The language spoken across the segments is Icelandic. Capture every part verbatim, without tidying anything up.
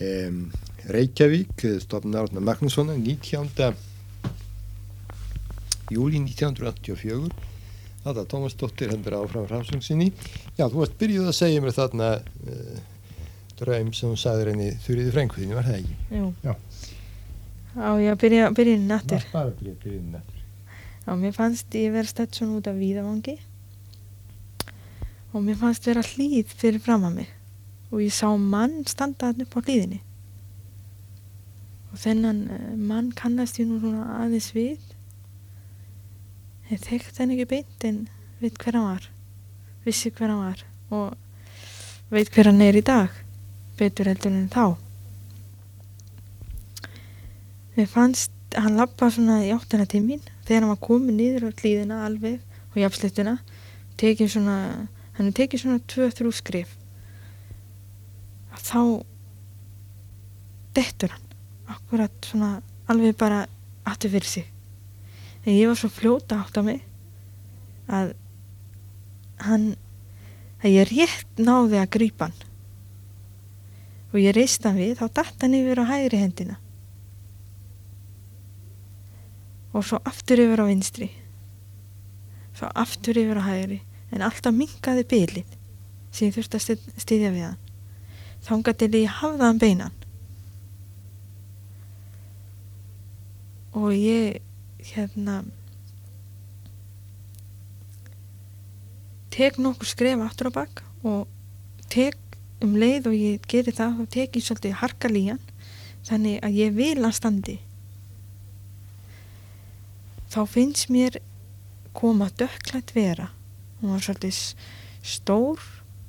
um, Reykjavík, stofnaði Árni Magnússon nítjánda júlí nítján hundruð áttatíu og fjögur. Þetta Tómasdóttir heldur áfram framsöng sinni. Já, þú varst byrjuð að segja mér þarna uh, draum sem hún sagði henni Þuríði frænkuðinni, var það ekki? Jú. Já. Á ég að byrja, byrja inn aftur. Bara að byrja, byrja inn aftur. Já, mér fannst ég vera stætt svona út af Víðavangi og mér fannst vera hlíð fyrir fram að mig og ég sá mann standa þarna upp á hlíðinni og þennan uh, mann kannast ég nú svona aðeins við. Ég þekkti hann ekki beint en veit hver hann var, vissi hver hann var og veit hver hann er í dag, betur heldur en þá. Mér fannst hann labba svona í áttina til mín þegar hann var komið niður á hlíðina alveg og jafnsléttuna, tekið svona, hann er tekið svona tvö, þrjú skref. Þá dettur hann, akkurat svona alveg bara aftur fyrir sig. En ég var svo fljóta átt á mig að hann, að ég rétt náði að grípa hann. Og ég reist hann við, þá datt hann yfir á hægri hendina. Og svo aftur yfir á vinstri. Svo aftur yfir á hægri, en alltaf minnkaði bilið sem ég þurfti að styðja við hann. Þangað til ég hafði hann beinan. Og ég hérna tek nokkur skref aftur á bak og tek um leið og ég geri það og tek ég svolítið harkal í hann þannig að ég vil að standi. Þá finnst mér koma dökklætt vera. Hún var svolítið stór.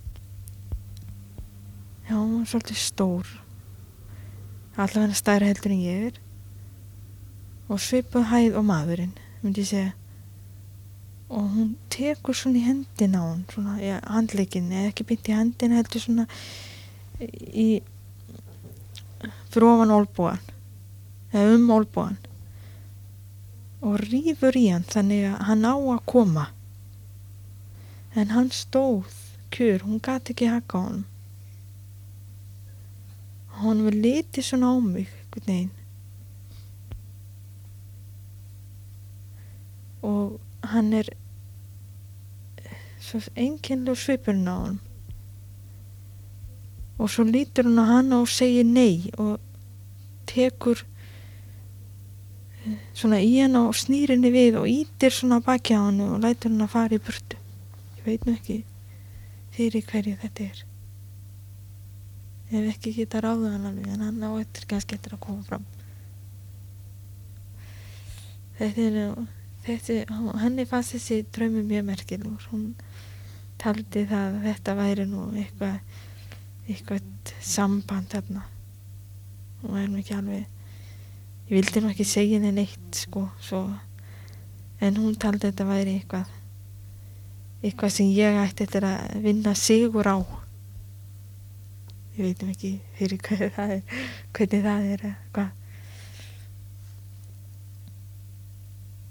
Já, hún var svolítið stór. Allavega stærri heldur en ég er. Og svipuð hæð og maðurinn, myndi ég segja. Og hún tekur svona í hendina á hann, svona í handlegginn, eða ekki beint í hendina, heldur svona í fyrir ofan olnbogann, eða um olnbogann. Og rífur í hann, þannig að hann á að koma. En hann stóð kjur, hún gat ekki haka á honum. Hann var litið svona á mig, einhvern veginn. Og hann er svo einkennlegur svipurinn á hann og svo lítur hann á hann og segir nei og tekur svona í hann og snýr henni við og ýtir svona baki á hann og lætur hann að fara í burtu. Ég veit nú ekki fyrir hverju þetta er. Ég hef ekki getað ráðið hann alveg en hann á eftir kannski eftir að koma fram. Þetta er nú Þessi, henni fannst þessi draumi mjög merkilegur. Hún taldi það að þetta væri nú eitthvað, eitthvað samband þarna. Hún er nú ekki alveg, ég vildi nú ekki segja henni neitt, sko, svo, en hún taldi þetta væri eitthvað, eitthvað sem ég ætti eftir að vinna sigur á. Ég veit nú ekki fyrir hvernig það er, hvernig það er, hvað.